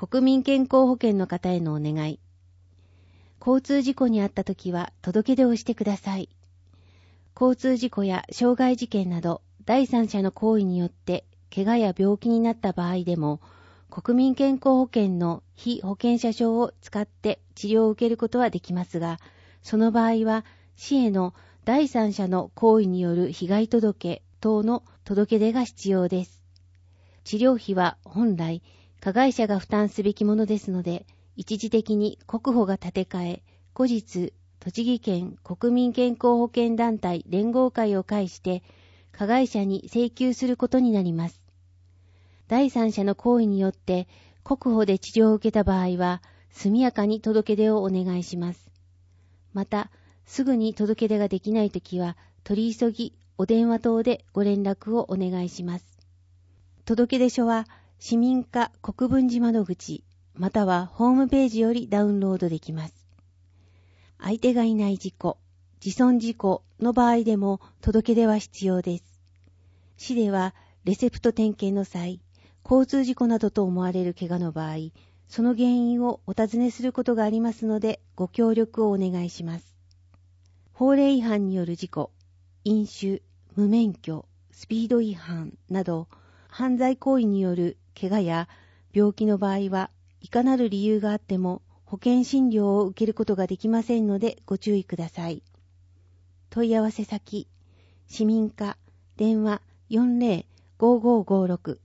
国民健康保険の方へのお願い。交通事故に遭ったときは届け出をしてください。交通事故や傷害事件など第三者の行為によって怪我や病気になった場合でも、国民健康保険の被保険者証を使って治療を受けることはできますが、その場合は市への第三者の行為による被害届等の届け出が必要です。治療費は本来加害者が負担すべきものですので、一時的に国保が立て替え、後日栃木県国民健康保険団体連合会を介して加害者に請求することになります。第三者の行為によって国保で治療を受けた場合は、速やかに届け出をお願いします。また、すぐに届け出ができないときは、取り急ぎお電話等でご連絡をお願いします。届出書は市民課国分寺窓口またはホームページよりダウンロードできます。相手がいない事故、自損事故の場合でも届け出は必要です。市ではレセプト点検の際、交通事故などと思われる怪我の場合、その原因をお尋ねすることがありますので、ご協力をお願いします。法令違反による事故、飲酒、無免許、スピード違反など、犯罪行為による怪我や病気の場合は、いかなる理由があっても保険診療を受けることができませんのでご注意ください。問い合わせ先、市民課、電話 40-5556